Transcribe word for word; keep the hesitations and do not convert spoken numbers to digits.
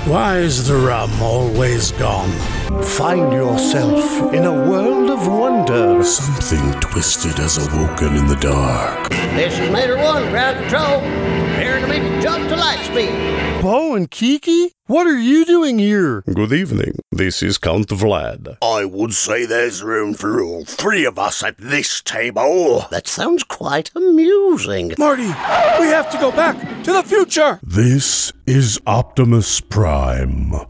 Why is the rum always gone? Find yourself in a world of wonder. Something twisted has awoken in the dark. This is Mater One, ground control. Preparing to make a jump to light speed. Bo and Kiki? What are you doing here? Good evening. This is Count Vlad. I would say there's room for all three of us at this table. That sounds quite amusing. Marty, we have to go back to the future. This is Optimus Prime.